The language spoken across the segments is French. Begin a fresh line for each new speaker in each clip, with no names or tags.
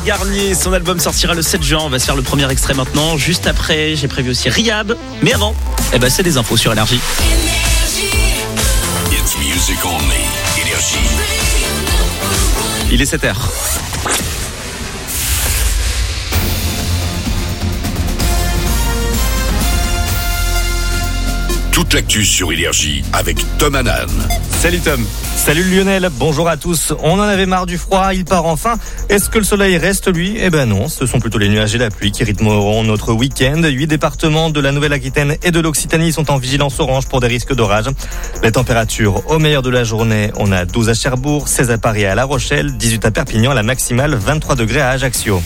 Garnier, son album sortira le 7 juin. On va se faire le premier extrait maintenant. Juste après, j'ai prévu aussi Rihab. Mais avant, c'est des infos sur Énergie.
It's music only. Énergie.
Il est 7h.
Toute l'actu sur Énergie avec Tom Hanan.
Salut Tom. Salut Lionel, bonjour à tous. On en avait marre du froid, il part enfin. Est-ce que le soleil reste lui ? Eh ben non, ce sont plutôt les nuages et la pluie qui rythmeront notre week-end. 8 départements de la Nouvelle-Aquitaine et de l'Occitanie sont en vigilance orange pour des risques d'orage. Les températures au meilleur de la journée, on a 12 à Cherbourg, 16 à Paris et à La Rochelle, 18 à Perpignan, la maximale 23 degrés à Ajaccio.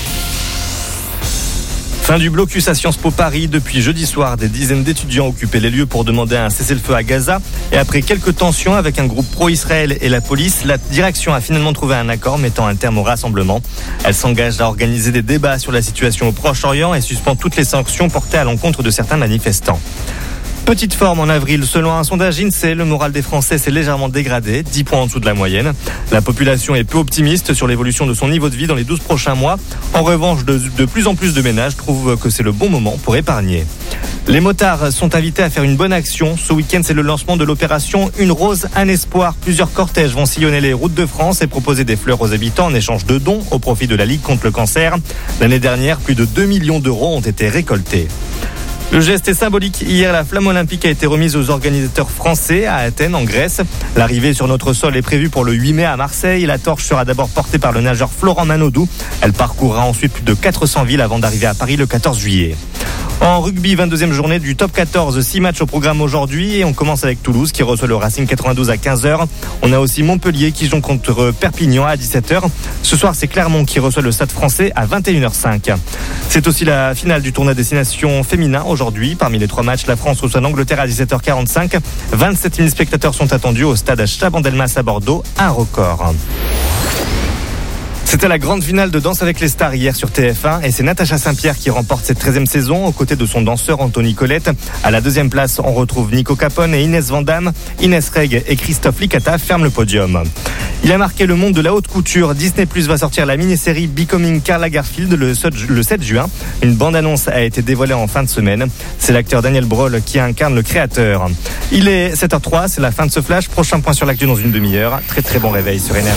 Fin du blocus à Sciences Po Paris. Depuis jeudi soir, des dizaines d'étudiants occupaient les lieux pour demander un cessez-le-feu à Gaza. Et après quelques tensions avec un groupe pro-Israël et la police, la direction a finalement trouvé un accord mettant un terme au rassemblement. Elle s'engage à organiser des débats sur la situation au Proche-Orient et suspend toutes les sanctions portées à l'encontre de certains manifestants. Petite forme en avril. Selon un sondage INSEE, le moral des Français s'est légèrement dégradé, 10 points en dessous de la moyenne. La population est peu optimiste sur l'évolution de son niveau de vie dans les 12 prochains mois. En revanche, de plus en plus de ménages trouvent que c'est le bon moment pour épargner. Les motards sont invités à faire une bonne action. Ce week-end, c'est le lancement de l'opération Une rose, un espoir. Plusieurs cortèges vont sillonner les routes de France et proposer des fleurs aux habitants en échange de dons au profit de la Ligue contre le cancer. L'année dernière, plus de 2 millions d'euros ont été récoltés. Le geste est symbolique. Hier, la flamme olympique a été remise aux organisateurs français à Athènes, en Grèce. L'arrivée sur notre sol est prévue pour le 8 mai à Marseille. La torche sera d'abord portée par le nageur Florent Manodou. Elle parcourra ensuite plus de 400 villes avant d'arriver à Paris le 14 juillet. En rugby, 22e journée du top 14, 6 matchs au programme aujourd'hui et on commence avec Toulouse qui reçoit le Racing 92 à 15h. On a aussi Montpellier qui joue contre Perpignan à 17h. Ce soir, c'est Clermont qui reçoit le Stade Français à 21h05. C'est aussi la finale du tournoi destination féminin aujourd'hui. Parmi les 3 matchs, la France reçoit l'Angleterre à 17h45. 27 000 spectateurs sont attendus au stade Chabandelmas à Bordeaux, un record. C'était la grande finale de Danse avec les stars hier sur TF1 et c'est Natacha Saint-Pierre qui remporte cette 13e saison aux côtés de son danseur Anthony Colette. À la 2e place, on retrouve Nico Capone et Inès Vandamme. Inès Reg et Christophe Licata ferment le podium. Il a marqué le monde de la haute couture. Disney+ va sortir la mini-série Becoming Karl Lagerfeld le 7 juin. Une bande-annonce a été dévoilée en fin de semaine. C'est l'acteur Daniel Brühl qui incarne le créateur. Il est 7h03, c'est la fin de ce flash. Prochain point sur l'actu dans une demi-heure. Très très bon réveil sur Énergie.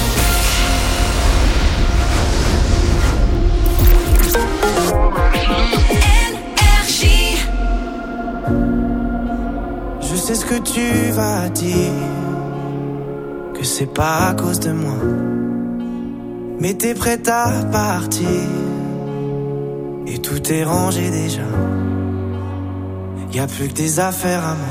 Je sais ce que tu vas dire, que c'est pas à cause de moi, mais t'es prête à partir, et tout est rangé déjà, y'a plus que des affaires à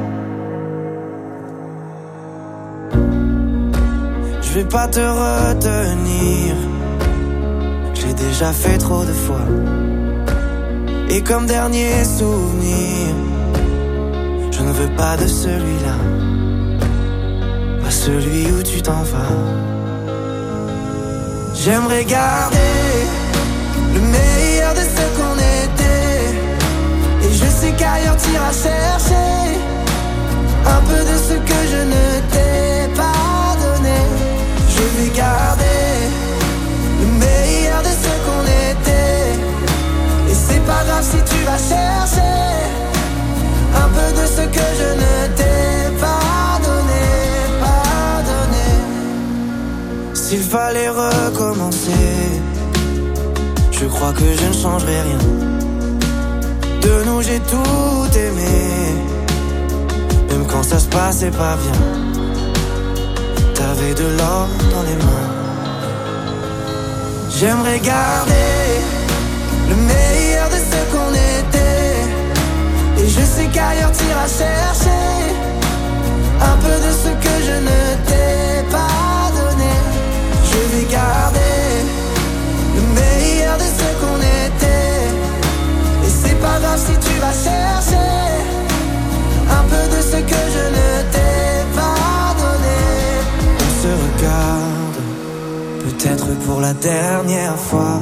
moi. Je vais pas te retenir, j'ai déjà fait trop de fois, et comme dernier souvenir, je ne veux pas de celui-là, pas celui où tu t'en vas. J'aimerais garder le meilleur de ce qu'on était, et je sais qu'ailleurs t'iras chercher un peu de ce que je ne t'ai pas donné. Je vais garder le meilleur de ce qu'on était, et c'est pas grave si tu vas chercher un peu de ce que je ne t'ai pas donné. S'il fallait recommencer, je crois que je ne changerai rien. De nous j'ai tout aimé, même quand ça se passait pas bien. T'avais de l'or dans les mains. J'aimerais garder le meilleur de ce qu'on était, et je sais qu'ailleurs t'iras chercher un peu de ce que je ne t'ai pas donné. Je vais garder le meilleur de ce qu'on était, et c'est pas grave si tu vas chercher un peu de ce que je ne t'ai pas donné. On se regarde, peut-être pour la dernière fois,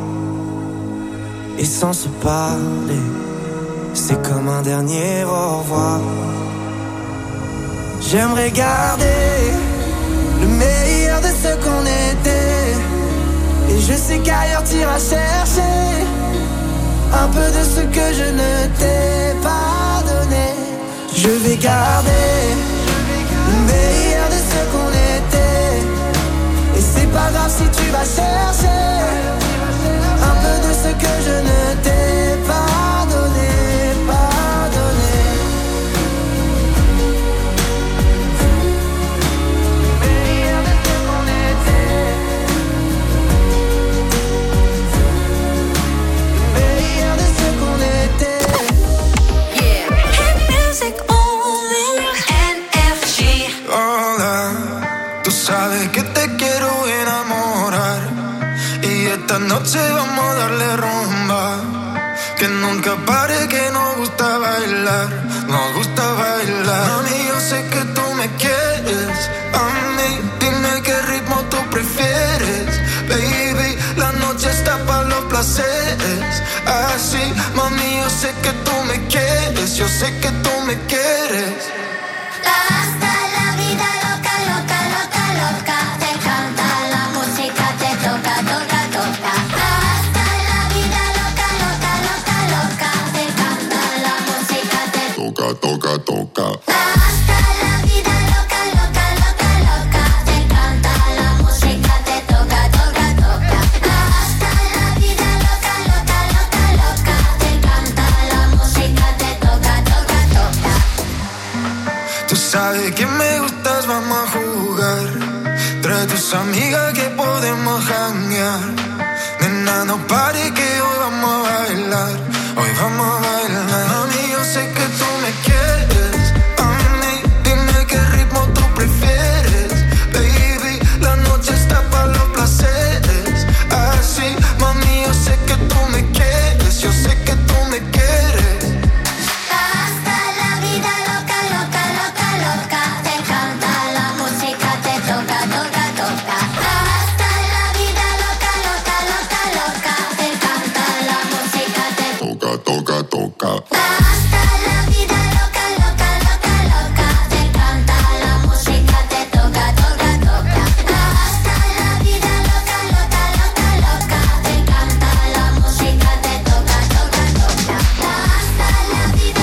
et sans se parler, c'est comme un dernier au revoir. J'aimerais garder le meilleur de ce qu'on était, et Et je sais qu'ailleurs t'iras chercher un peu de ce que je ne t'ai pas donné. Je vais garder le meilleur de ce qu'on était. Et c'est pas grave si tu vas chercher un peu de ce que je ne t'ai pas donné, pas donné. Le meilleur de ce qu'on était. Le meilleur de ce qu'on était.
Yeah. Hit music only, NFG.
Hola, tú sabes que te quiero enamorar. Y esta noche vamos a darle rumba. Que nunca pare, que nos gusta bailar. Nos gusta bailar. Mami, yo sé que tú me quieres. A mí, dime qué ritmo tú prefieres. Baby, la noche está para los placeres. Así, mami, yo sé que tú me quieres. Yo sé que tú me quieres.
Hasta la vida loca, loca, loca, loca. Te encanta la música, te toca, toca, toca. Hasta la vida loca, loca, loca, loca. Te encanta la música, te
Toca, toca, toca.
hasta la vida loca, loca, loca, loca. Te encanta la música, te toca, toca, toca. Hasta la vida loca, loca, loca, loca. Te encanta la música, te toca, toca, toca.
Tú sabes que me gustas, vamos a jugar. Trae tus amigas que podemos janguear. Nena, no pare que hoy vamos a bailar. Hoy vamos a bailar. Mami, yo sé que tú me quieres. A mí, dime qué ritmo tú prefieres. Baby, la noche está para los placeres. Así, mami, yo sé que tú me quieres. Yo sé que tú me quieres.
Hasta la vida loca, loca, loca, loca. Te encanta la música, te toca, toca, toca. Hasta la vida loca, loca, loca, loca. Te encanta la música, te
Toca, toca, toca.
hasta la vida loca, loca, loca, loca. Te encanta la música, te toca, toca, toca. Hasta la vida loca, loca, loca, loca. Te encanta la música, te toca, toca, toca. Hasta la vida,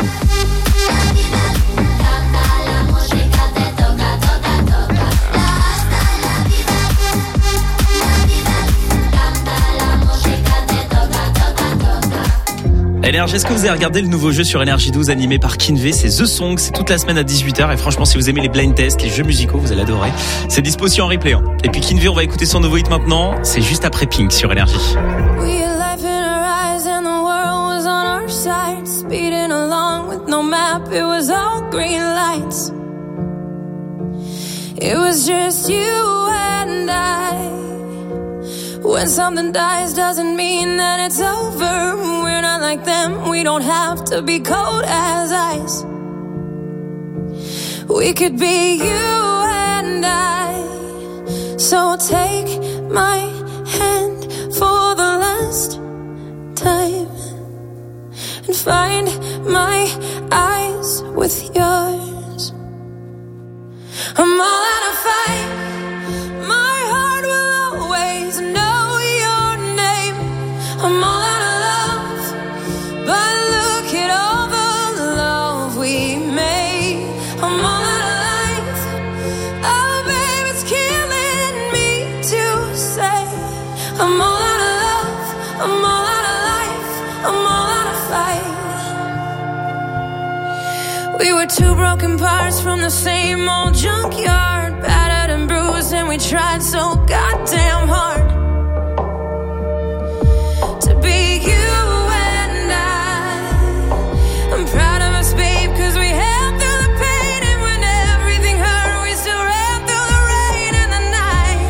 canta la música, te toca, toca, toca. Hasta la vida, canta la música, te toca, toca, toca.
Énergie, est-ce que vous avez regardé le nouveau jeu sur Énergie 12 animé par Kinvé? C'est The Song, c'est toute la semaine à 18h. Et franchement, si vous aimez les blind tests, les jeux musicaux, vous allez adorer. C'est dispo aussi en replay. Et puis Kinvé, on va écouter son nouveau hit maintenant. C'est juste après Pink sur Énergie.
We had life in our eyes and the world was on our side. Speeding along with no map, it was all green lights. It was just you and I. When something dies doesn't mean that it's over. We're not like them, we don't have to be cold as ice. We could be you and I. So take my hand for the last time and find my eyes with yours. I'm all out of fight. My heart will always know your name. I'm all out of love, but look at all the love we made. I'm all out of life. Oh, babe, it's killing me to say. I'm all out of love. I'm all out of life. I'm all out of fight. We were two broken parts from the same old junkyard, battered and bruised, and we tried so goddamn hard to be you and I. I'm proud of us, babe, 'cause we held through the pain, and when everything hurt, we still ran through the rain and the night.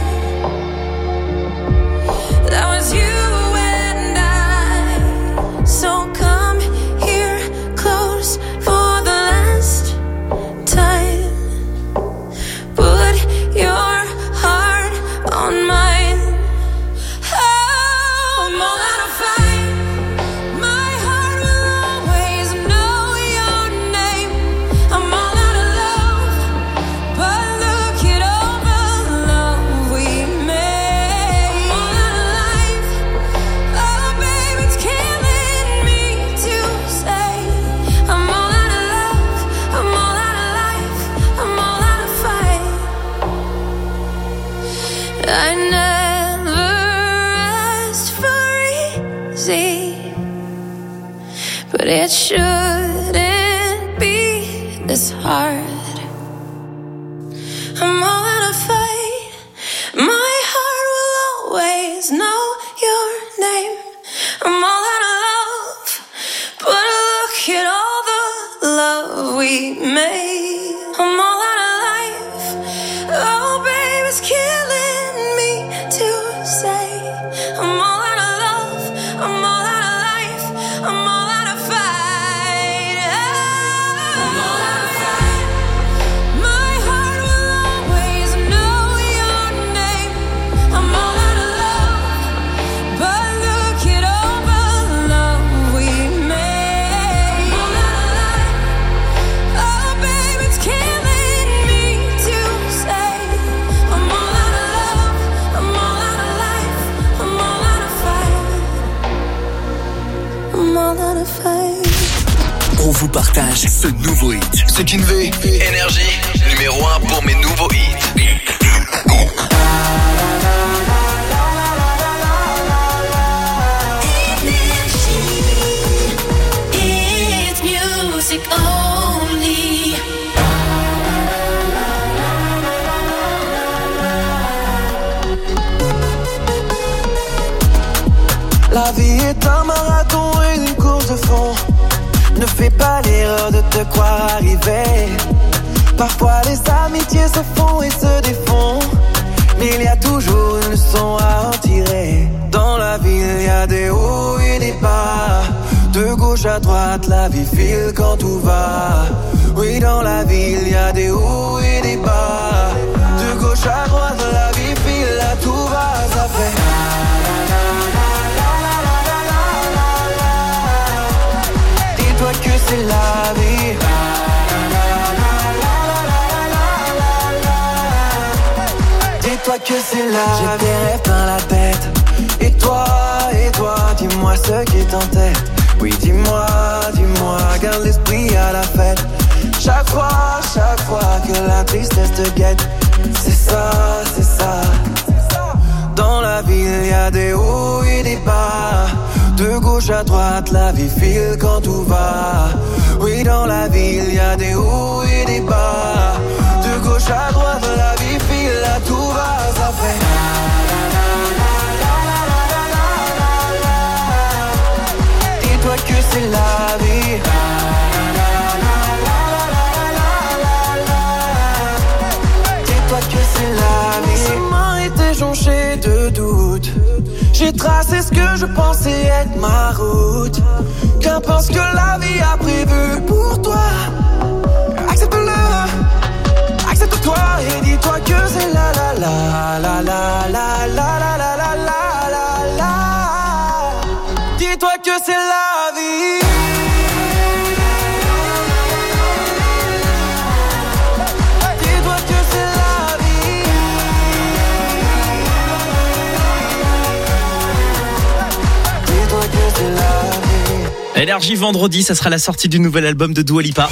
That was you and I. So come here close for the last time. Put your heart on mine. easy, but it shouldn't be this hard. I'm all out of fight. My heart will always know your name. I'm all out of love, but look at all the love we made. I'm all out of life. Oh, babe, it's killing me to say. I'm all out of love. I'm all out of life. I'm all out of fight. I'm all out of fight. My heart will always know your name. I'm all out of love, but look at all the love we made. I'm all out of life. Oh, babe, it's killing me to say. I'm all out of love. I'm all out of life. I'm all out of fight. I'm all out of fight.
On vous partage ce nouveau hit.
C'est Kinvé, Énergie, numéro 1 pour mes nouveaux hits.
It's music only.
La vie est un marathon et une course de fond. Ne fais pas l'erreur de te croire arrivé. Parfois les amitiés se font et se défont, mais il y a toujours une leçon à en tirer. Dans la vie il y a des hauts et des bas. De gauche à droite la vie file quand tout va. Oui, dans la vie il y a des hauts et des bas. De gauche à droite la vie file, là tout va, ça fait. Dis-toi que c'est la vie. Dis-toi que c'est la vie. J'ai des rêves plein la tête. Et toi, dis-moi ce qui t'entête. Oui, dis-moi, garde l'esprit à la fête. Chaque fois que la tristesse te guette. C'est ça. Dans la vie, il y a des hauts et des bas. De gauche à droite, la vie file quand tout va. Oui, dans la vie, il y a des hauts et des bas. De gauche à droite, la vie file, là tout va, ça fait. Dis-toi que c'est la vie. Dis-toi que c'est la vie. Mes mains étaient jonchées de doutes. J'ai tracé ce que je pensais être ma route. Qu'importe ce que la vie a prévu pour toi. Accepte-le, accepte-toi et dis-toi que c'est la la la la la la la la la la la la. Dis-toi que c'est la vie. Dis-toi que c'est la vie. Dis-toi que c'est la vie.
Énergie vendredi, ça sera la sortie du nouvel album de Dua Lipa.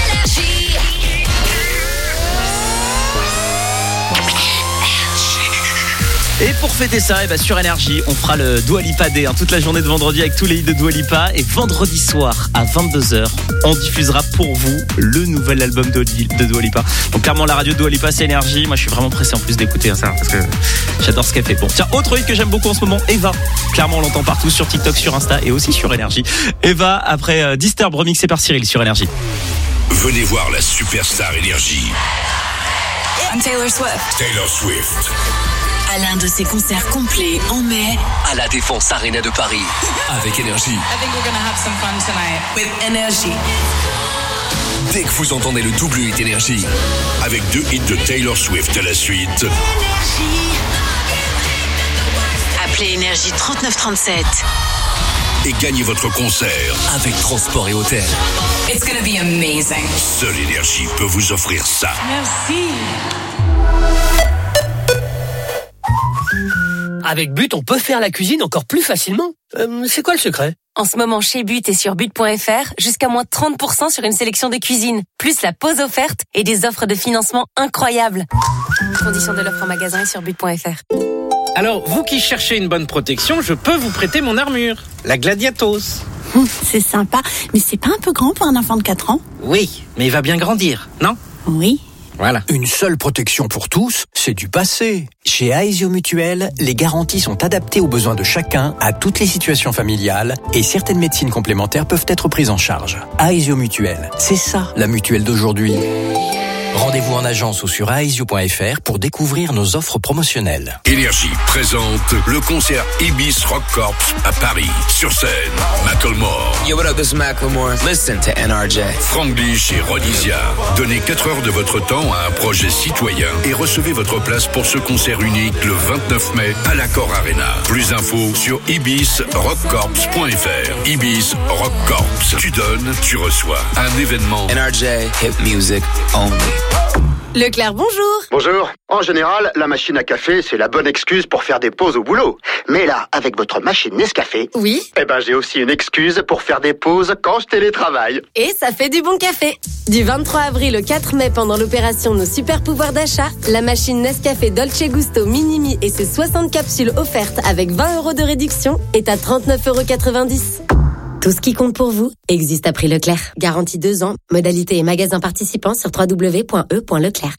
Et pour fêter ça, sur Énergie, on fera le Dua Lipa Day toute la journée de vendredi avec tous les hits de Dua Lipa. Et vendredi soir à 22h, on diffusera pour vous le nouvel album de Dua Lipa. Donc clairement la radio de Dua Lipa c'est Énergie. Moi je suis vraiment pressé en plus d'écouter ça parce que j'adore ce qu'elle fait. Bon tiens, autre hit que j'aime beaucoup en ce moment, Eva. Clairement on l'entend partout sur TikTok, sur Insta et aussi sur Énergie. Eva après Disturb remixé par Cyril sur Énergie.
Venez voir la superstar Énergie.
I'm Taylor Swift.
Taylor Swift.
À l'un de ses concerts complets en mai
À la Défense Arena de Paris. Avec Énergie.
I think we're gonna have some fun tonight with Energy.
Dès que vous entendez le double hit Énergie, avec 2 hits de Taylor Swift à la suite,
Appelez Énergie 3937.
et gagnez votre concert.
Avec transport et hôtel.
It's gonna be amazing.
Seule Énergie peut vous offrir ça.
Merci.
Avec But, on peut faire la cuisine encore plus facilement. C'est quoi le secret ?
En ce moment, chez But et sur but.fr, jusqu'à moins 30% sur une sélection de cuisine, plus la pause offerte et des offres de financement incroyables. Conditions de l'offre en magasin et sur but.fr.
Alors, vous qui cherchez une bonne protection, je peux vous prêter mon armure, la Gladiatos.
C'est sympa, mais c'est pas un peu grand pour un enfant de 4 ans?
Oui, mais il va bien grandir, non?
Oui.
Voilà.
Une seule protection pour tous, c'est du passé. Chez Aesio Mutuel, les garanties sont adaptées aux besoins de chacun, à toutes les situations familiales, et certaines médecines complémentaires peuvent être prises en charge. Aesio Mutuel, c'est ça la mutuelle d'aujourd'hui. Rendez-vous en agence ou sur aesio.fr pour découvrir nos offres promotionnelles.
Énergie présente le concert Ibis Rock Corps à Paris. Sur scène, Macklemore.
Yo, what up, this is Macklemore. Listen to NRJ.
Franglish et Rhodesia. Donnez 4 heures de votre temps à un projet citoyen et recevez votre place pour ce concert unique le 29 mai à l'Accor Arena. Plus d'infos sur ibisrockcorps.fr. Ibis Rock Corps. Tu donnes, tu reçois. Un événement.
NRJ, hip music only.
Leclerc, bonjour.
Bonjour. En général, la machine à café, c'est la bonne excuse pour faire des pauses au boulot. Mais là, avec votre machine Nescafé,
oui,
j'ai aussi une excuse pour faire des pauses quand je télétravaille.
Et ça fait du bon café. Du 23 avril au 4 mai, pendant l'opération Nos Super Pouvoirs d'achat, la machine Nescafé Dolce Gusto Minimi et ses 60 capsules offertes avec 20 € de réduction est à 39,90 €. Tout ce qui compte pour vous existe à prix Leclerc. Garantie 2 ans. Modalité et magasins participants sur www.e.leclerc.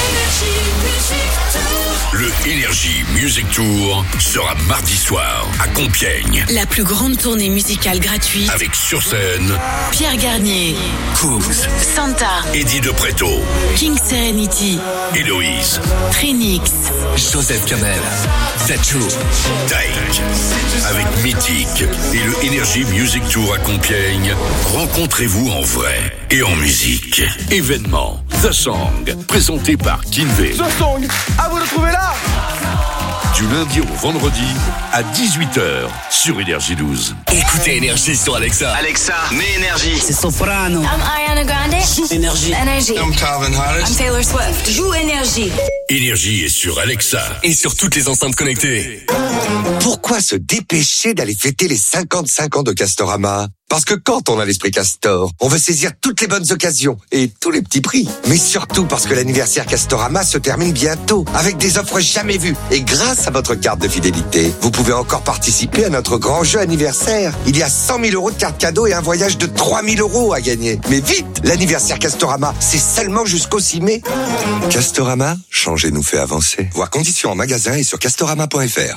Le Energy Music Tour sera mardi soir à Compiègne.
La plus grande tournée musicale gratuite.
Avec sur scène
Pierre Garnier,
Cooks,
Santa,
Eddie De Preto,
King Serenity,
Héloïse,
Trinix,
Joseph Kamel, Zacho,
Taïk. Avec Mythique et le Energy Music Tour à Compiègne, rencontrez-vous en vrai et en musique. Événement The Song, présenté par Kinvé.
The Song, à vous de trouver là.
Du lundi au vendredi à 18h sur Énergie 12.
Écoutez Énergie sur Alexa.
Alexa, mets Énergie.
C'est Soprano. I'm Ariana Grande. Joue Énergie. I'm
Calvin Harris.
I'm Taylor Swift. Joue Énergie.
Énergie est sur Alexa.
Et sur toutes les enceintes connectées.
Pourquoi se dépêcher d'aller fêter les 55 ans de Castorama? Parce que quand on a l'esprit Castor, on veut saisir toutes les bonnes occasions et tous les petits prix. Mais surtout parce que l'anniversaire Castorama se termine bientôt avec des offres jamais vues. Et grâce à votre carte de fidélité, vous pouvez encore participer à notre grand jeu anniversaire. Il y a 100 000 € de cartes cadeaux et un voyage de 3 000 € à gagner. Mais vite, l'anniversaire Castorama, c'est seulement jusqu'au 6 mai. Castorama, changer nous fait avancer. Voir conditions en magasin et sur castorama.fr.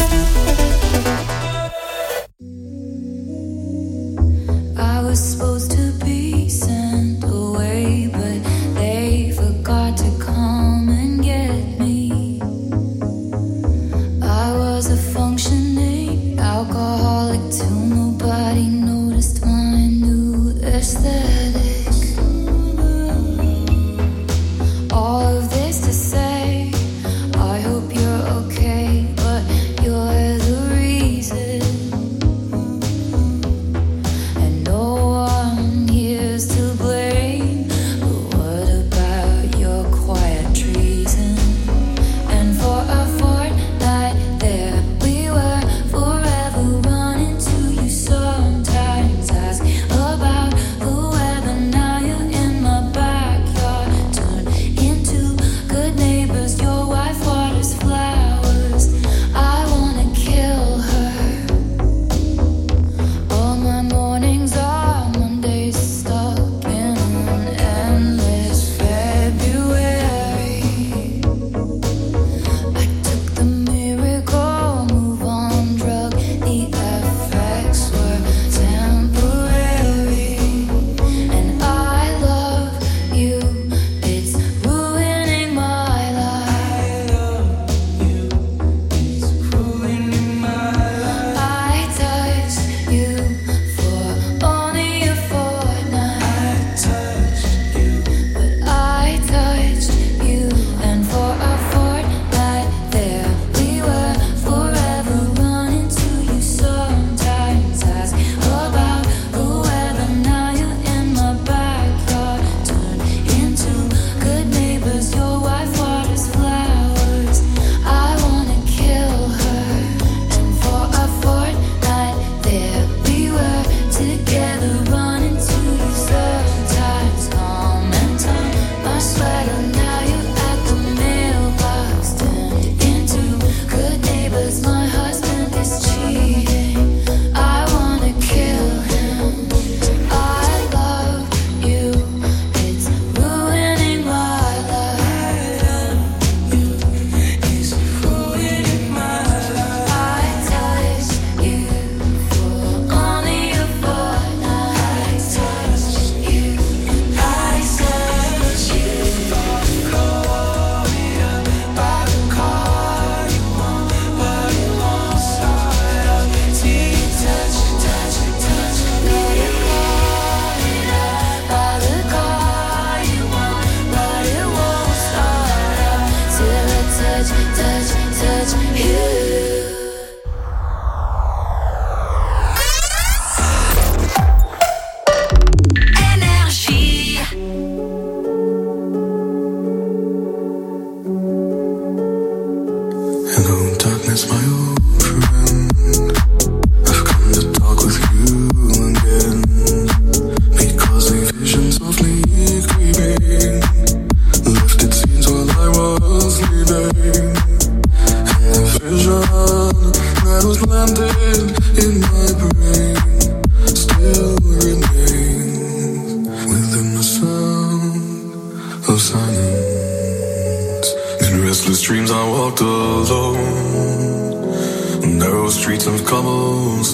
I was supposed to be sent away, but they forgot to come and get me. I was a functioning alcoholic till nobody noticed my new aesthetic. All of this to say, I hope you're okay, but you're the reason. And no one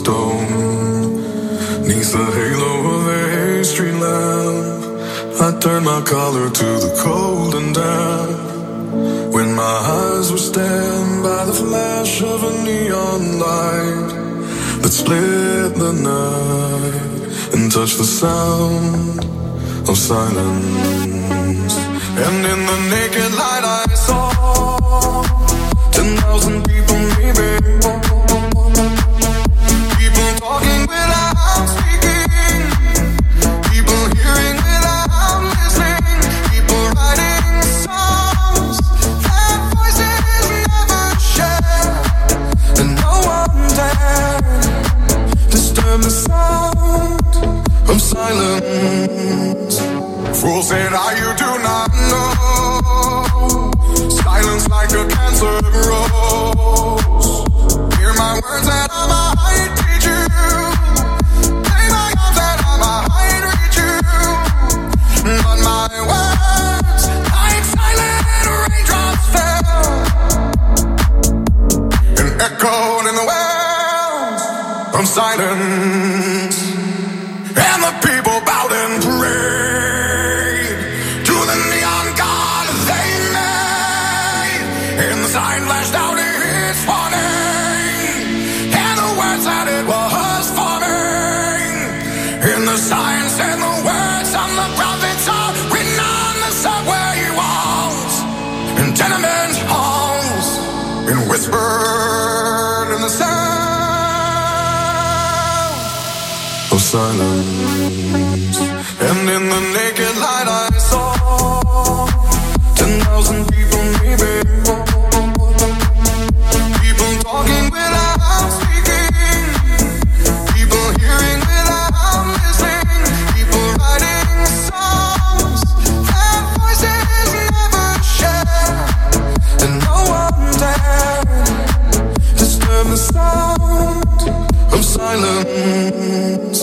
stone. Neath the halo of a street lamp, I turned my collar to the cold and damp. When my eyes were stabbed by the flash of a neon light that split the night and touched the sound of silence. And in the naked light I saw 10,000 people, maybe. People talking without speaking, people hearing without listening, people writing songs that voices never share, and no one dared disturb the sound of silence. Fools said, you do not know. Silence like a cancer grows. Hear my words that I might teach you. Play my arms that I might reach you. But my words, like silent raindrops fell and echoed in the wells of silence. And the people bowed and prayed to the neon god they made. And the sign flashed out its warning, and the words that it was forming. And the sign said the words on the prophets are written on the subway walls and tenement halls, and whispered in the sound of silence. And in the naked light I saw 10,000 people, maybe. People talking without speaking, people hearing without listening, people writing songs that voices never share, and no one dared disturb the sound of silence.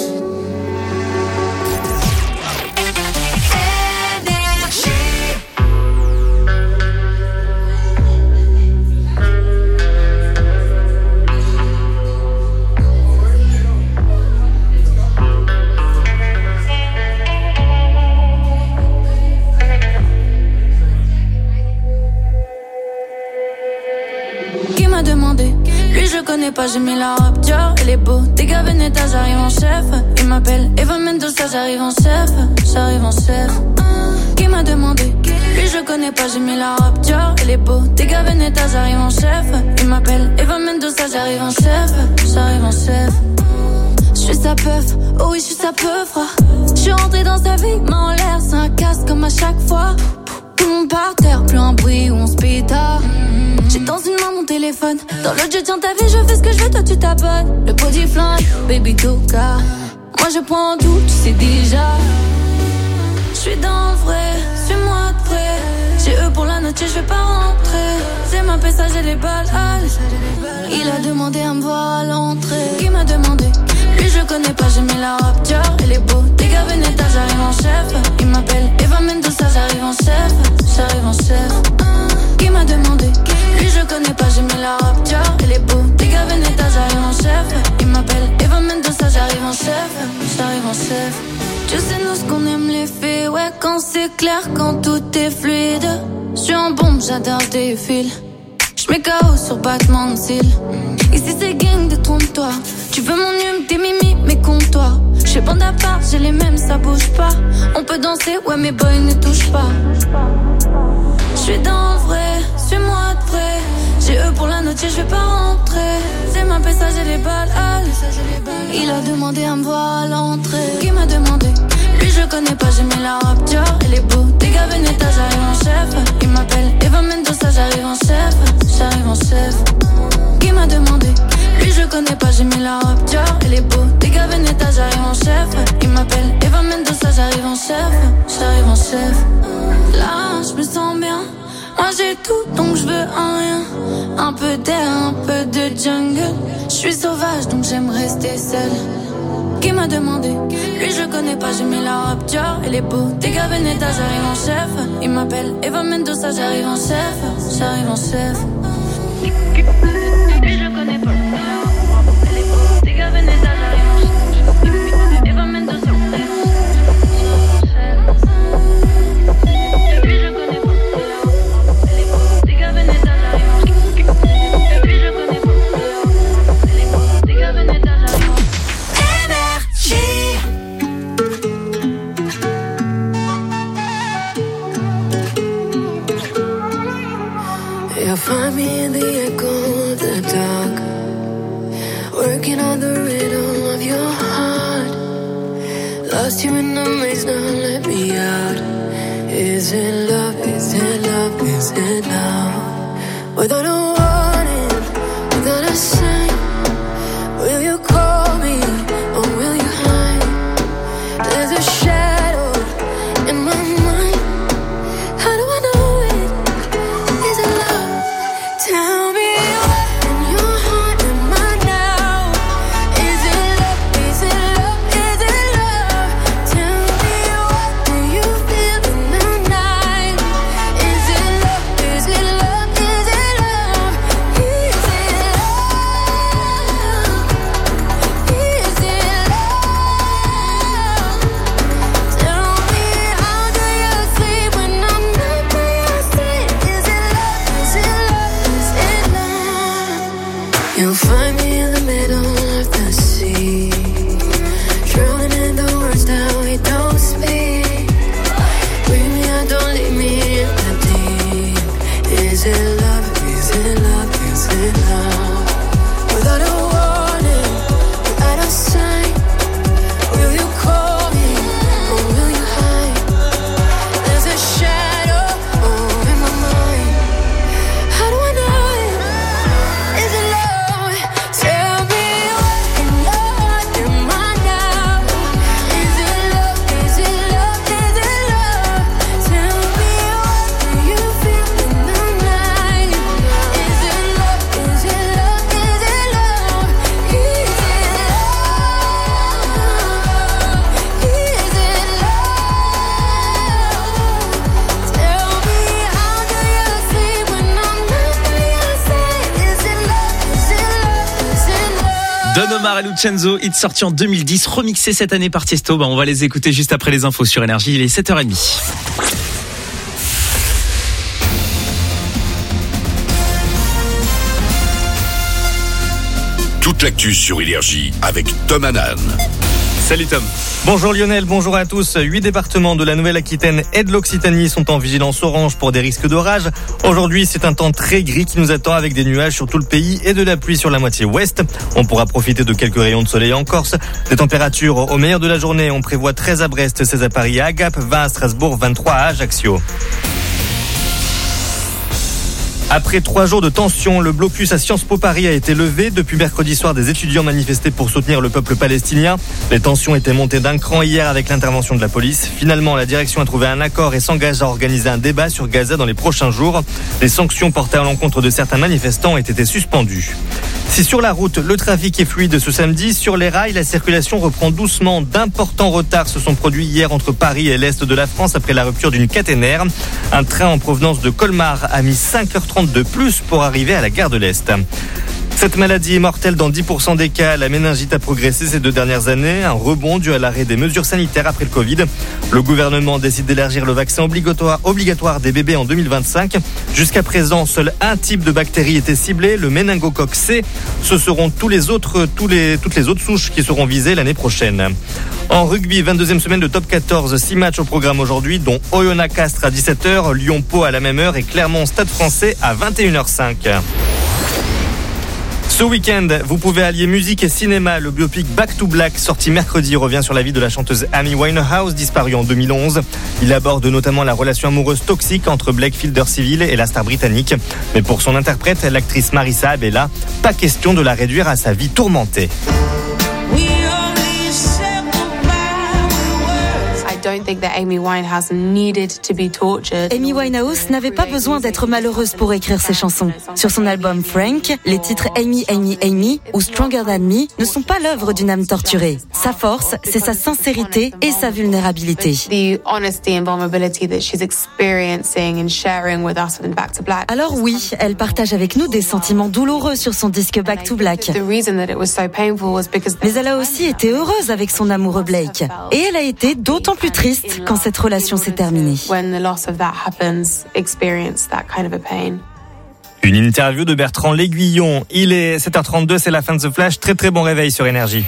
Je connais pas, j'ai mis la robe Dior, elle est beau. T'es gars Veneta, j'arrive en chef. Il m'appelle Eva Mendoza, j'arrive en chef. J'arrive en chef. Qui m'a demandé? Lui je connais pas, j'ai mis la robe Dior, elle est beau. T'es gars Veneta, j'arrive en chef. Il m'appelle Eva Mendoza, j'arrive en chef. J'arrive en chef. J'suis sa peuf, oh oui j'suis sa peuf. J'suis rentré dans sa vie, main en l'air, c'est un casse comme à chaque fois. Tout le monde par terre, plus un bruit où on se péta. J'ai dans une main mon téléphone, dans l'autre je tiens ta vie, je fais ce que je veux, toi tu t'abonnes. Le body flingue, baby toka. Moi je prends tout, tu sais déjà. J'suis dans le vrai, suis-moi de près. J'ai eux pour la note, je vais pas rentrer. C'est ma paix, ça j'ai les balles. Il a demandé à me voir à l'entrée. Qui m'a demandé? Lui je connais pas, j'ai mis la robe Dior, elle est beau. Des gars Veneta, j'arrive en chef. Il m'appelle Eva Mendoza, j'arrive en chef. J'arrive en chef. Qui m'a demandé? Lui je connais pas, j'ai mis la robe Dior, elle est beau. Des gars Veneta, j'arrive en chef. Il m'appelle Eva Mendoza, j'arrive en chef. J'arrive en chef. Tu sais nous ce qu'on aime les faits, ouais quand c'est clair, quand tout est fluide. J'suis en bombe, j'adore je défile. J'mets KO sur battement de cils. Ici c'est gang, détrompe-toi. Tu veux mon hume, t'es mimi, mais compte-toi. J'fais bande à part, j'ai les mêmes, ça bouge pas. On peut danser, ouais mais boy ne touche pas. J'suis dans le vrai, suis-moi de près. J'ai eux pour la note, je vais pas rentrer. C'est ma paix, ça j'ai les balles. Il a demandé à me voir à l'entrée. Qui m'a demandé? Lui je connais pas, j'ai mis la robe Dior, elle est beau. Des gars Veneta, j'arrive en chef. Il m'appelle Eva Mendoza, j'arrive en chef. J'arrive en chef. Qui m'a demandé? Lui je connais pas, j'ai mis la robe Dior, elle est beau. Des gars Veneta, j'arrive en chef. Il m'appelle Eva Mendoza, j'arrive en chef. J'arrive en chef. Là je me sens bien. Moi j'ai tout donc je veux un rien. Un peu d'air, un peu de jungle. Je suis sauvage donc j'aime rester seule. Qui m'a demandé? Lui je connais pas, j'ai mis la robe Dior, elle est beau. Des gars Veneta, j'arrive en chef. Il m'appelle Eva Mendoza, j'arrive en chef. J'arrive en chef. Lui je connais pas, elle est beau. Des gars Veneta. lost you in the maze, now let me out. Is it love, is it love, is it love? Without a warning, without a sign, will you call me or will you hide? There's a shadow in my mind. How do I know it? Is it love? Tell me what in your heart am I now? Is it love? Is it love? Is it love? Tell me what do you feel in the night? Is it love? Is it love? Is it love? Is it love? Is it love? Tell me how do you sleep when I'm not by your side? Is it love? Is it love? Is it love? You'll find me in the middle of the sea, drowning in the words that we don't speak. Bring me out, don't leave me in the deep. Is it love? Is it love? Is it love? Without a warning, without a sign, will you call me or will you hide? There's a shadow in my mind. How do I know it? Is it love? Tell me what in your heart am I now? Is it love? Is it love? Is it love? Tell me what do you feel in the night? Is it love? Is it love? Is it love? Is it love? Is it love? Tell me how do you sleep when I'm not by your side? Is it love? Is it love? Is it love?
Don Omar et Lucenzo, hit sorti en 2010, remixé cette année par Tiesto. On va les écouter juste après les infos sur Énergie. Il est 7h30.
Toute l'actu sur Énergie avec Tom Hanan.
Salut Tom.
Bonjour Lionel, bonjour à tous. 8 départements de la Nouvelle-Aquitaine et de l'Occitanie sont en vigilance orange pour des risques d'orage. Aujourd'hui, c'est un temps très gris qui nous attend avec des nuages sur tout le pays et de la pluie sur la moitié ouest. On pourra profiter de quelques rayons de soleil en Corse. Des températures au meilleur de la journée, on prévoit 13 à Brest, 16 à Paris et à Gap, 20 à Strasbourg, 23 à Ajaccio. Après 3 jours de tension, le blocus à Sciences Po Paris a été levé. Depuis mercredi soir, des étudiants manifestaient pour soutenir le peuple palestinien. Les tensions étaient montées d'un cran hier avec l'intervention de la police. Finalement, la direction a trouvé un accord et s'engage à organiser un débat sur Gaza dans les prochains jours. Les sanctions portées à l'encontre de certains manifestants ont été suspendues. Si sur la route, le trafic est fluide ce samedi, sur les rails, la circulation reprend doucement. D'importants retards se sont produits hier entre Paris et l'Est de la France après la rupture d'une caténaire. Un train en provenance de Colmar a mis 5h30 de plus pour arriver à la gare de l'Est. Cette maladie est mortelle dans 10% des cas. La méningite a progressé ces 2 dernières années. Un rebond dû à l'arrêt des mesures sanitaires après le Covid. Le gouvernement décide d'élargir le vaccin obligatoire des bébés en 2025. Jusqu'à présent, seul un type de bactérie était ciblé, le méningocoque C. Ce seront toutes les autres souches qui seront visées l'année prochaine. En rugby, 22e semaine de top 14, 6 matchs au programme aujourd'hui, dont Oyonnax-Castres à 17h, Lyon-Pau à la même heure et Clermont-Stade Français à 21h05. Ce week-end, vous pouvez allier musique et cinéma. Le biopic Back to Black, sorti mercredi, revient sur la vie de la chanteuse Amy Winehouse, disparue en 2011. Il aborde notamment la relation amoureuse toxique entre Blake Filder-Civil et la star britannique. Mais pour son interprète, l'actrice Marissa Abela, pas question de la réduire à sa vie tourmentée.
Amy Winehouse n'avait pas besoin d'être malheureuse pour écrire ses chansons. Sur son album Frank, les titres Amy, Amy, Amy ou Stronger Than Me ne sont pas l'œuvre d'une âme torturée. Sa force, c'est sa sincérité et sa vulnérabilité. Alors oui, elle partage avec nous des sentiments douloureux sur son disque Back to Black. Mais elle a aussi été heureuse avec son amoureux Blake. Et elle a été d'autant plus triste quand cette relation s'est terminée.
Une interview de Bertrand L'Aiguillon. Il est 7h32, c'est la fin de The Flash. Très très bon réveil sur Énergie.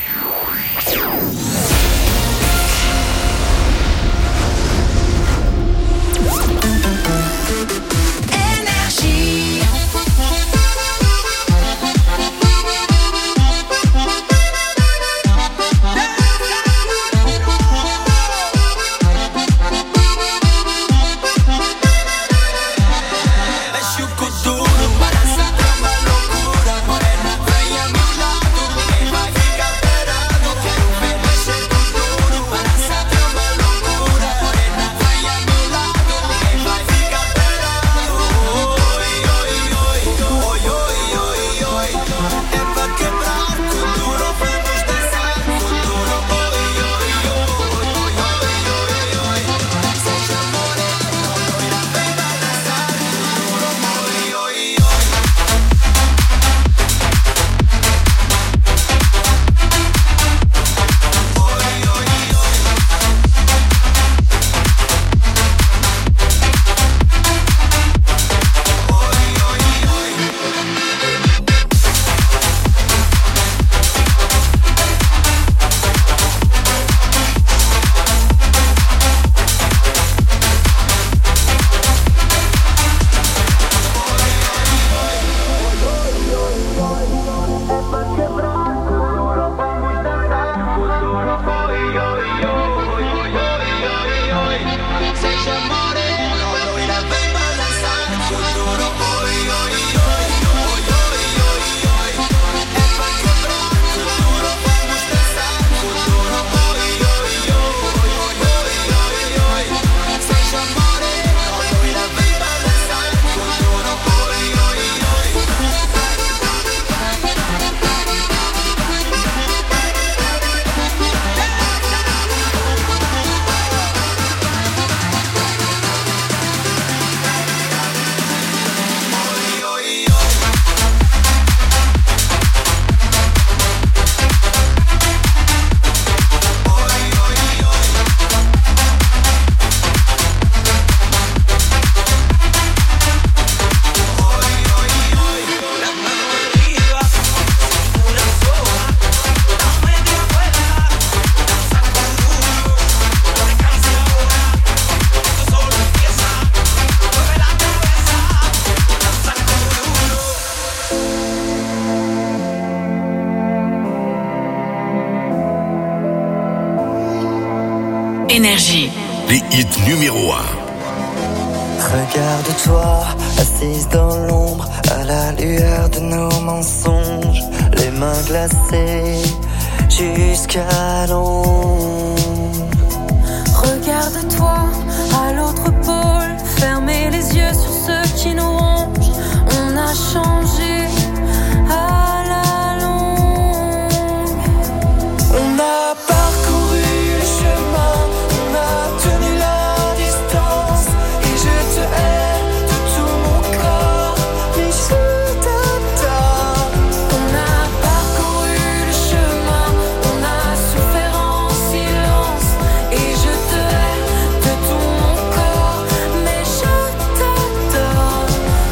Énergie.
Les hits numéro 1.
Regarde-toi, assise dans l'ombre, à la lueur de nos mensonges, les mains glacées jusqu'à l'ombre.
Regarde-toi à l'autre pôle, fermez les yeux sur ceux qui nous rongent. On a changé à la longue.
On a parcouru le chemin, on a tenu la distance, et je te hais de tout mon corps, mais je t'attends. On a parcouru le chemin, on a souffert en silence, et je te hais de tout mon corps, mais je t'adore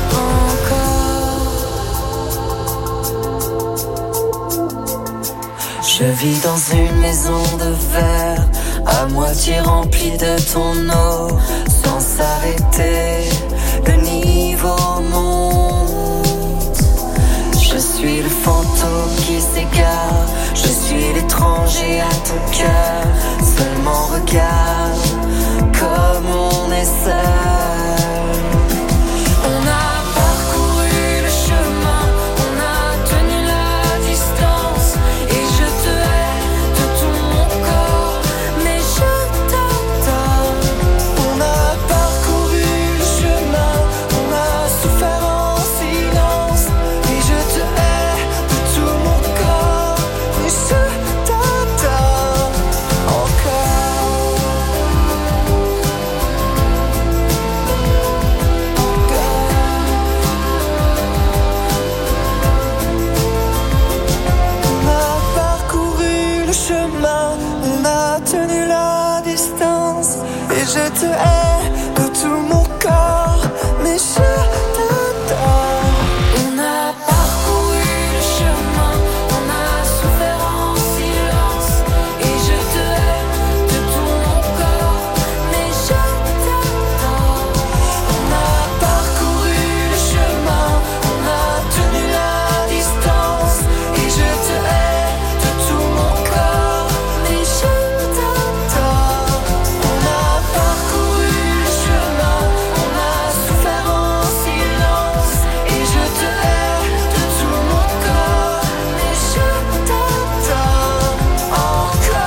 encore. Je vis dans une maison de verre, à moitié remplie de ton eau, sans s'arrêter, le niveau monte. Je suis le fantôme qui s'égare, je suis l'étranger à ton cœur. Seulement regarde comme on est seul. On a parcouru le chemin, on a tenu la distance, et je te hais de tout mon corps, mais je t'adore. On a parcouru le chemin, on a souffert en silence, et je te hais de tout mon corps, mais je t'adore encore. On a parcouru le chemin, on a tenu la distance, et je te hais de tout mon corps, mais je t'adore. On a parcouru le chemin, on a souffert en silence, et je te hais de tout mon corps, mais je t'adore. On a parcouru le chemin, on a tenu la distance, et je te hais de tout mon corps, mais je t'adore. On a parcouru le chemin, on a souffert en silence, et je te hais de tout mon corps, mais je t'adore encore,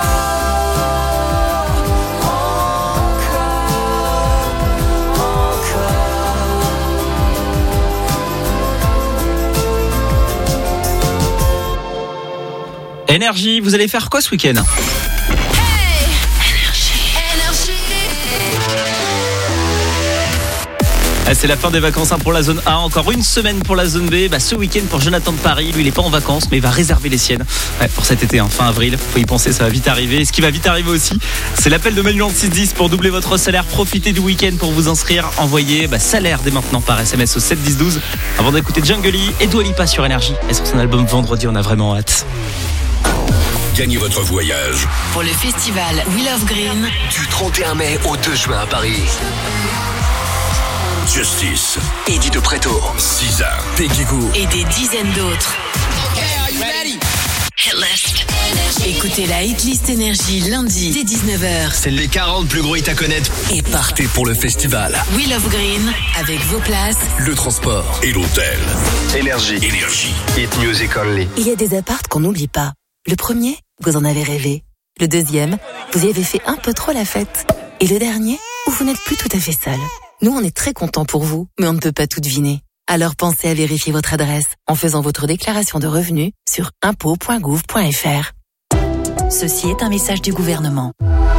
Énergie, vous allez faire quoi ce week-end? Ah, c'est la fin des vacances pour la zone A, encore une semaine pour la zone B. Ce week-end pour Jonathan de Paris, lui il est pas en vacances mais il va réserver les siennes pour cet été, fin avril. Faut y penser, ça va vite arriver. Et ce qui va vite arriver aussi, c'est l'appel de Manuel 610 pour doubler votre salaire. Profitez du week-end pour vous inscrire. Envoyez salaire dès maintenant par SMS au 7 10 12 avant d'écouter Jungly et Dua Lipa sur Énergie. Et sur son album Vendredi, on a vraiment hâte.
Gagnez votre voyage
Pour le festival We Love Green.
Du 31 mai au 2 juin à Paris.
Justice,
Eddie de Preto,
Cisa,
Peggy Goo
Et des dizaines d'autres. Hitlist. Écoutez la Hitlist Énergie lundi dès 19h.
C'est les 40 plus gros hits à connaître. Et partez pour le festival.
We Love Green avec vos places,
le transport et l'hôtel.
Énergie. Hit music only.
Il y a des apparts qu'on n'oublie pas. Le premier, vous en avez rêvé. Le deuxième, vous y avez fait un peu trop la fête. Et le dernier, où vous n'êtes plus tout à fait seul. Nous, on est très contents pour vous, mais on ne peut pas tout deviner. Alors pensez à vérifier votre adresse en faisant votre déclaration de revenus sur impôts.gouv.fr.
Ceci est un message du gouvernement.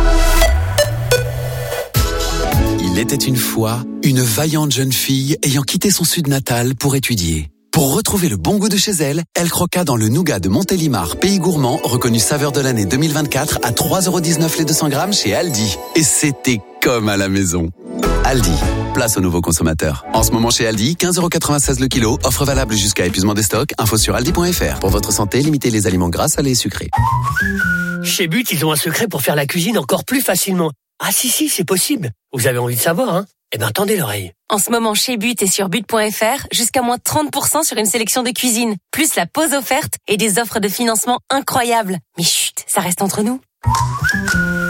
Il était une fois une vaillante jeune fille ayant quitté son sud natal pour étudier. Pour retrouver le bon goût de chez elle, elle croqua dans le nougat de Montélimar, pays gourmand, reconnu saveur de l'année 2024 à 3,19€ les 200 grammes chez Aldi. Et c'était comme à la maison. Aldi, place aux nouveaux consommateurs. En ce moment chez Aldi, 15,96€ le kilo, offre valable jusqu'à épuisement des stocks, info sur aldi.fr. Pour votre santé, limitez les aliments gras, salés et sucrés.
Chez But, ils ont un secret pour faire la cuisine encore plus facilement. Ah si, c'est possible. Vous avez envie de savoir, hein? Eh ben, tendez l'oreille.
En ce moment, chez But et sur but.fr, jusqu'à moins 30% sur une sélection de cuisine, plus la pause offerte et des offres de financement incroyables. Mais chut, ça reste entre nous.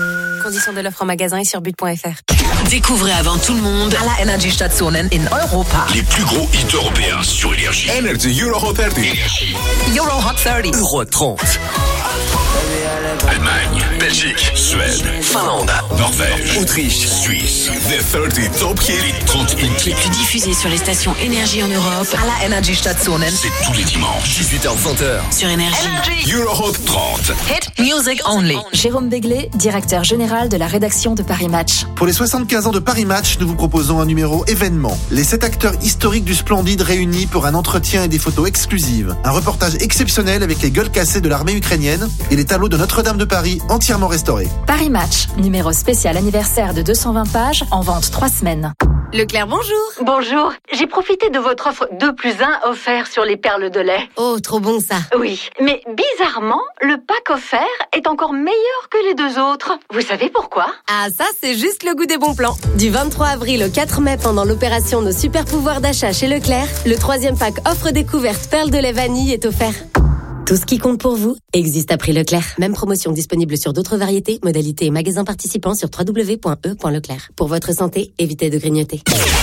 Conditions de l'offre en magasin et sur but.fr.
Découvrez avant tout le monde
alle Energiestationen in Europa.
Les plus gros hits européens sur Énergie.
Energy Euro Hot 30.
Euro Hot 30.
Euro 30.
Allemagne, Belgique, Suède,
Finlande,
Norvège,
Autriche,
Suisse.
The 30 Top Hits.
Les 30 hits
les plus diffusés sur les stations Énergie en Europe.
Alle Energiestationen.
C'est tous les dimanches.
18h-20h.
Sur Énergie.
Euro Hot 30.
Hit music only.
Jérôme Béglé, directeur général de la rédaction de Paris Match.
Pour les 75 ans de Paris Match, nous vous proposons un numéro événement. Les 7 acteurs historiques du Splendide réunis pour un entretien et des photos exclusives. Un reportage exceptionnel avec les gueules cassées de l'armée ukrainienne et les tableaux de Notre-Dame de Paris entièrement restaurés.
Paris Match, numéro spécial anniversaire de 220 pages, en vente 3 semaines.
Leclerc, bonjour.
Bonjour, j'ai profité de votre offre 2+1 offert sur les perles de lait.
Oh, trop bon ça.
Oui, mais bizarrement, le pack offert est encore meilleur que les 2 autres. Vous savez pourquoi?
Ah, ça, c'est juste le goût des bons plans. Du 23 avril au 4 mai, pendant l'opération Nos super pouvoirs d'achat chez Leclerc, le 3e pack offre découverte perles de lait vanille est offert. Tout ce qui compte pour vous existe à prix Leclerc. Même promotion disponible sur d'autres variétés, modalités et magasins participants sur www.e.leclerc. Pour votre santé, évitez de grignoter.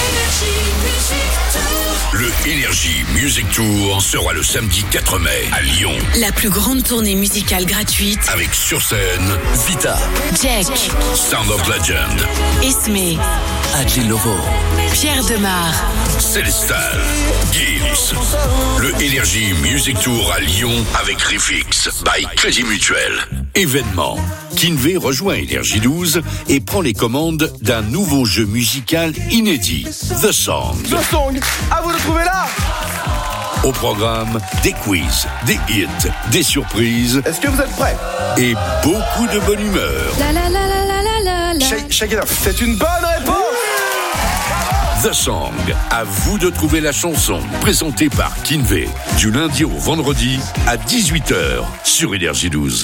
Le Energy Music Tour sera le samedi 4 mai à Lyon.
La plus grande tournée musicale gratuite.
Avec sur scène
Vita,
Jack,
Sound of Legend,
Esme,
Adji Lovo,
Pierre Demar,
Célestal, Gims. Le Energy Music Tour à Lyon avec Refix by Crédit Mutuel. Événement. Kinvé rejoint Énergie 12 et prend les commandes d'un nouveau jeu musical inédit, The Song.
The Song, à vous de trouver là.
Au programme, des quiz, des hits, des surprises.
Est-ce que vous êtes prêts?
Et beaucoup de bonne humeur.
Shake it off, c'est une bonne réponse.
The Song, à vous de trouver la chanson, présentée par Kinvé, du lundi au vendredi à 18h sur Énergie 12.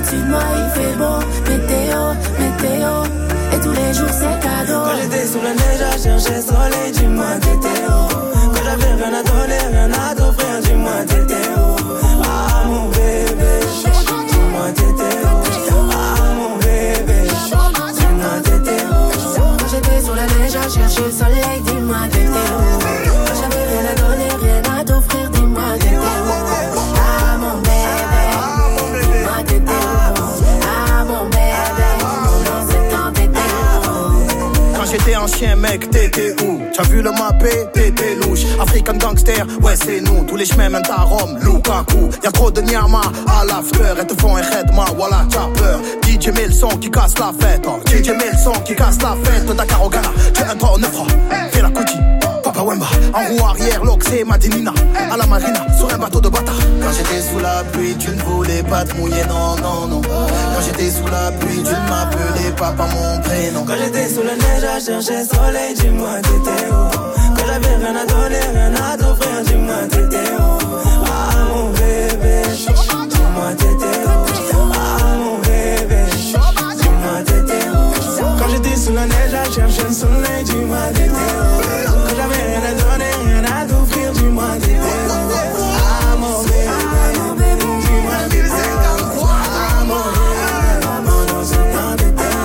Au-dessus de moi il fait beau, météo. Et tous les jours c'est cadeau.
Quand j'étais sous la neige à chercher soleil, dis-moi t'étais où. Quand j'avais rien à donner, rien à t'offrir, dis-moi t'étais où. Ah mon bébé, dis-moi t'étais où. Ah mon bébé, dis-moi t'étais où.
Quand j'étais sous la neige à chercher le soleil, dis-moi t'étais où. Quand j'avais rien à donner, rien à t'offrir, dis-moi t'étais où. Ah mon bébé, dis-moi t'étais où. Ah mon bébé, dans ce temps t'étais où.
Quand j'étais un chien mec, t'étais où? T'as vu le mappé, t'étais louche. African gangster, ouais c'est nous. Tous les chemins mènent à Rome, Lukaku. Y'a trop de Nyama à l'after. Elles te font un redma, voilà t'as peur. DJ met le son qui casse la fête. DJ met le son qui casse la fête. Dakar au Ghana, j'ai un 3-9 fais la cookie. Papa Wemba, en roue arrière, l'Oxé, Madinina. À la marina, sur un bateau de bâtard.
Quand j'étais sous la pluie, tu ne voulais pas te mouiller, non. Quand j'étais sous la pluie, tu ne m'appelais pas par mon prénom. Quand j'étais sous la neige à chercher soleil, dis-moi t'étais où. Quand j'avais rien à donner, rien à t'offrir, dis-moi t'étais où. Ah mon bébé, dis-moi t'étais où. Ah mon bébé, dis-moi t'étais où. Quand j'étais sous la neige à chercher le soleil, dis-moi t'étais où. Quand j'avais rien à donner, rien à t'offrir, dis-moi t'étais où. Ah mon bébé, dis-moi t'étais où. Ah mon bébé, dans ce temps t'étais où.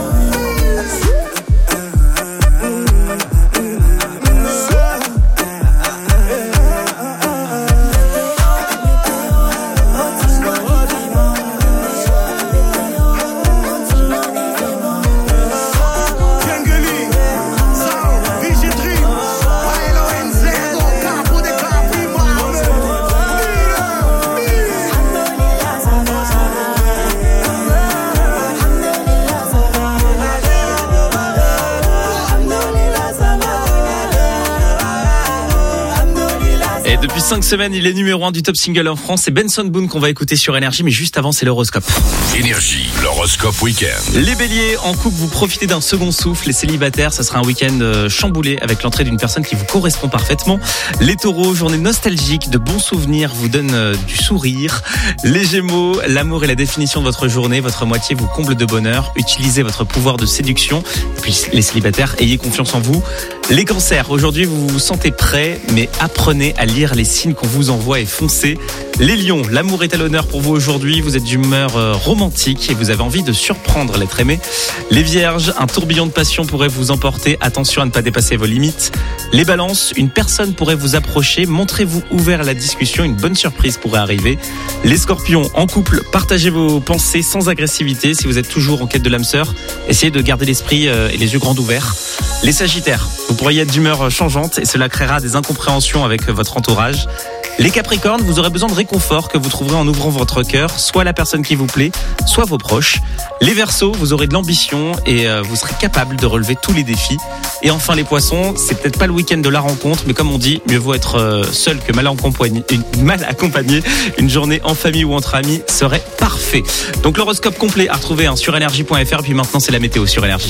Depuis 5 semaines, il est numéro 1 du top single en France. C'est Benson Boone qu'on va écouter sur Énergie, mais juste avant, c'est l'horoscope.
Énergie, l'horoscope week-end.
Les béliers, en couple, vous profitez d'un second souffle. Les célibataires, ça sera un week-end chamboulé avec l'entrée d'une personne qui vous correspond parfaitement. Les taureaux, journée nostalgique, de bons souvenirs vous donnent du sourire. Les gémeaux, l'amour est la définition de votre journée. Votre moitié vous comble de bonheur. Utilisez votre pouvoir de séduction. Et puis les célibataires, ayez confiance en vous. Les cancers, aujourd'hui, vous vous sentez prêts, mais apprenez à lire les signes qu'on vous envoie et foncez. Les lions, l'amour est à l'honneur pour vous aujourd'hui. Vous êtes d'humeur romantique et vous avez envie de surprendre l'être aimé. Les vierges, un tourbillon de passion pourrait vous emporter. Attention à ne pas dépasser vos limites. Les balances, une personne pourrait vous approcher. Montrez-vous ouvert à la discussion. Une bonne surprise pourrait arriver. Les scorpions, en couple, partagez vos pensées sans agressivité. Si vous êtes toujours en quête de l'âme sœur, essayez de garder l'esprit et les yeux grands ouverts. Les sagittaires, vous pourriez être d'humeur changeante et cela créera des incompréhensions avec votre entourage. Les capricornes, vous aurez besoin de réconfort que vous trouverez en ouvrant votre cœur, soit la personne qui vous plaît, soit vos proches. Les verseaux, vous aurez de l'ambition et vous serez capable de relever tous les défis. Et enfin les poissons, c'est peut-être pas le week-end de la rencontre, mais comme on dit, mieux vaut être seul que mal accompagné. Une journée en famille ou entre amis serait parfait. Donc l'horoscope complet à retrouver sur énergie.fr, puis maintenant c'est la météo sur Énergie.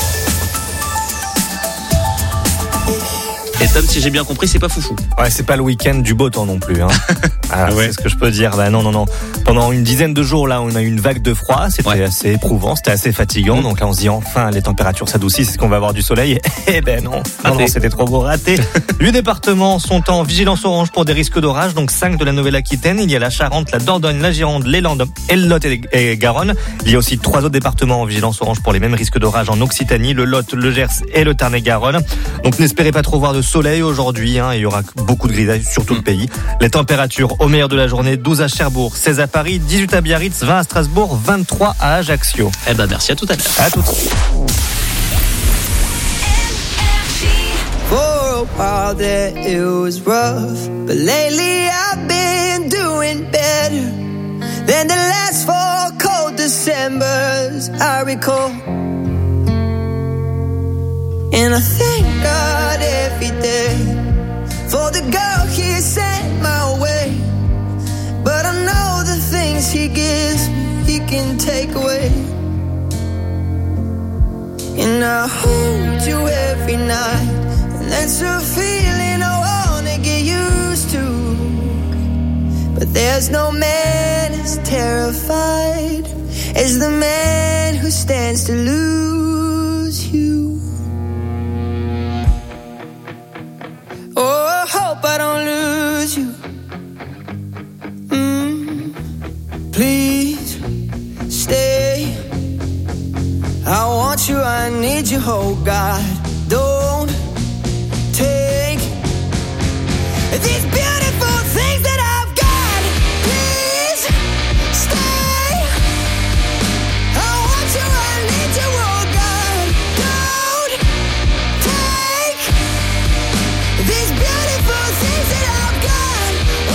Et Tom, si j'ai bien compris, c'est pas foufou.
Ouais, c'est pas le week-end du beau temps non plus. Hein. Ah, ouais. C'est ce que je peux dire. Bah, non. Pendant une dizaine de jours, là, on a eu une vague de froid. C'était assez éprouvant, c'était assez fatigant. Donc là, on se dit enfin, les températures s'adoucissent. Est-ce qu'on va avoir du soleil? Eh ben non, c'était trop beau, raté. 8 départements sont en vigilance orange pour des risques d'orage. Donc 5 de la Nouvelle-Aquitaine. Il y a la Charente, la Dordogne, la Gironde, les Landes, et le Lot et Garonne. Il y a aussi 3 autres départements en vigilance orange pour les mêmes risques d'orage en Occitanie, le Lot, le Gers et le Tarn-et-Garonne. Donc n'espérez pas trop voir de soleil aujourd'hui. Il y aura beaucoup de grisailles sur tout le pays. Les températures au meilleur de la journée, 12 à Cherbourg, 16 à Paris, 18 à Biarritz, 20 à Strasbourg, 23 à Ajaccio.
Eh ben merci, à tout à l'heure.
À tout.
For a while there it was rough, but lately I've been doing better than the last 4 cold Decembers I recall. And I thank God every day for the girl He sent my way. But I know the things He gives me, He can take away. And I hold you every night, and that's a feeling I wanna get used to. But there's no man as terrified as the man who stands to lose you. Oh, I hope I don't lose you. Please stay. I want you, I need you, oh God. Don't take these beautiful things that I've got. Please stay. I want you, I need you, oh God. Don't take these beautiful things that I've got.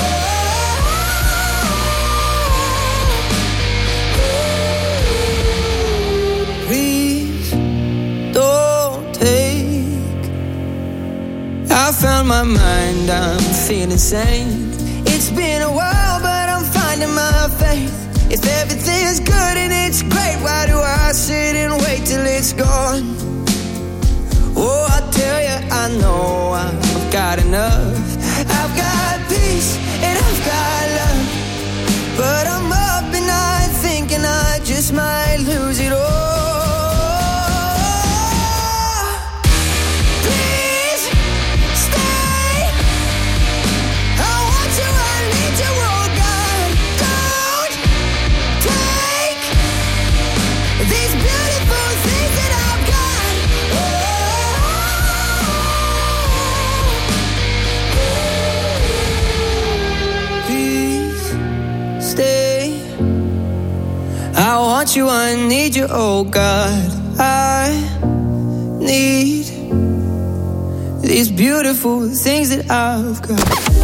Please don't take. I found my mind, I'm feeling sane. It's been a while, but I'm finding my faith. If everything is good and it's great, why do I sit and wait till it's gone? Oh, I tell you, I know I've got enough. I've got peace and I've got love, but I'm up at night thinking I just might lose it all. Please stay. I want you, I need you, oh God. Don't take these beautiful things that I've got. Please stay. I want you, I need you, oh God. I need these beautiful things that I've got.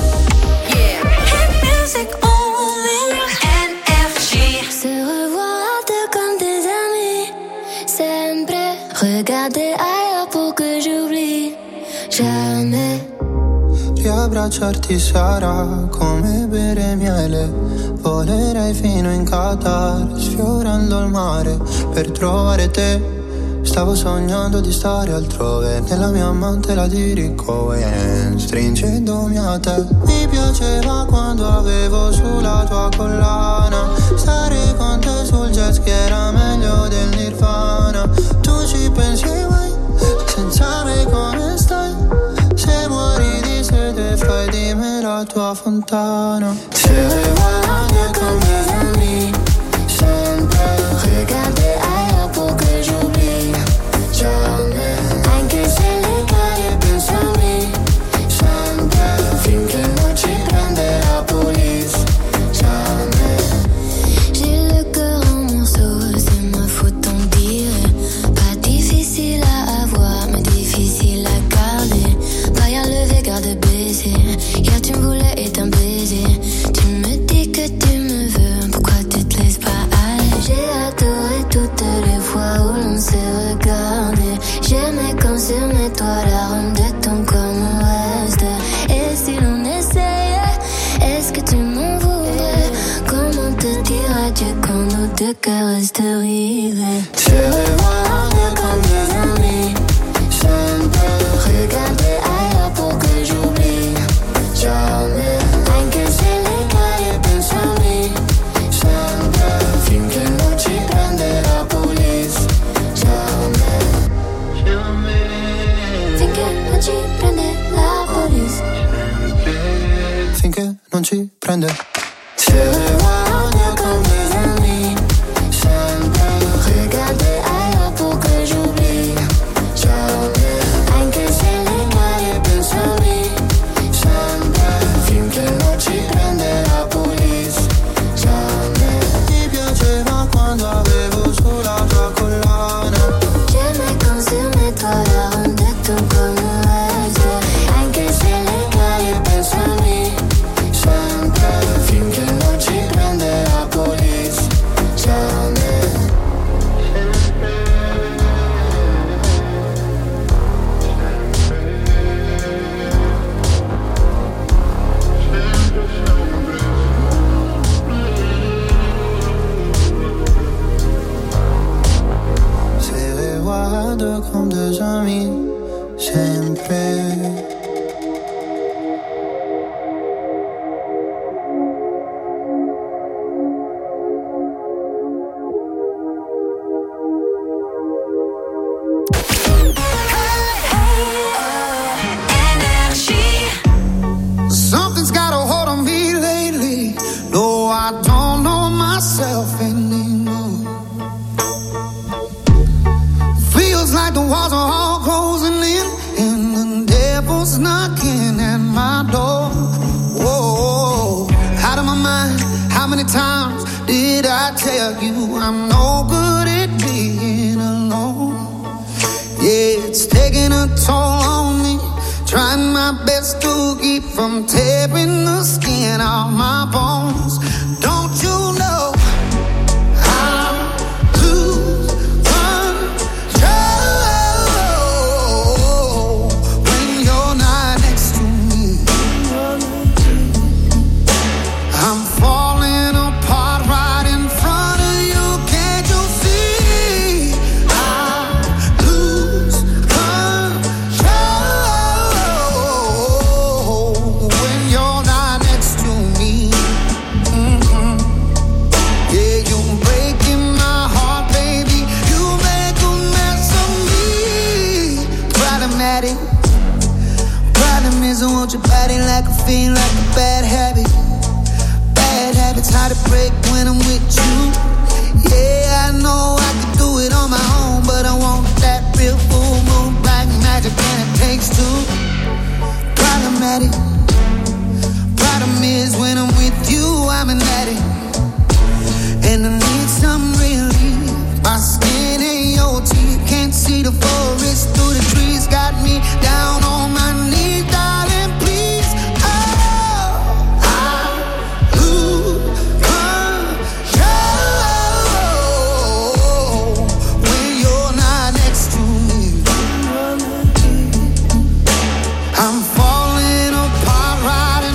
Music only, NRJ. Se revoir deux comme des amis, sempre. Regarder ailleurs pour que j'oublie jamais.
Riabbracciarti sarà come bere miele. Volerei fino in Qatar, sfiorando il mare per trovare te. Stavo sognando di stare altrove, nella mia mantela di Rick stringendomi a te. Mi piaceva quando avevo sulla tua collana, stare con te sul jet ski era meglio del Nirvana. Tu ci pensi mai, senza me come stai? Se muori di sete fai di me la tua fontana. Se regarder comme des amis, sempre. Regarder ailleurs pour que j'oublie jamais. Anche se le cade penso a me, sempre. Finché non ci prende la police, jamais.
J'ai le cœur en morceaux, c'est ma faute d'en dire. Pas difficile à avoir, mais difficile à garder. Pas à lever, garde baiser. Hier tu me voulais et un baiser. Tu me dis que tu me veux, pourquoi tu te laisses pas aller? J'ai adoré toutes les fois où l'on s'est regardé. J'aimais quand sur mes toits l'arôme de ton corps me reste. Et si l'on essayait, est-ce que tu m'en voudrais? Comment te dire adieu quand nos deux cœurs restent rivés?
Se regarder comme des amis, sempre.
Regarder ailleurs pour que j'oublie jamais.
Anche se le cade penso a me, sempre. Finché non ci prende la police, jamais.
Finché non ci prende la police.
Finché non ci prende. Se regarder comme des amis, sempre.
Regarder ailleurs pour que j'oublie jamais.
Anche se le cade penso a me, sempre. Finché non ci prende la police, jamais. Mi piaceva quando avevo sulla tua collana.
J'aimais quand sur mes toits l'arôme de ton corps me reste.
Anche se le cade penso a me, sempre. Finché non ci prende la police, jamais. Se regarder comme des amis, sempre. tell you I'm no good at being alone. Yeah, it's taking a toll on me. Trying my best to keep from tearing the skin off my bones. Don't you know I lose control when you're not next to me? I'm falling apart right in front of you. Can't you see? I lose control when you're not next to me. Yeah, you're breaking my heart, baby. You make a mess of me. Problematic. Problem is I want your body like a fiend, like a bad habit. Bad habits hard to break when I'm with you. Yeah, I know I could do it on my own, but I want that real full moon, black magic, and it takes two. Problematic.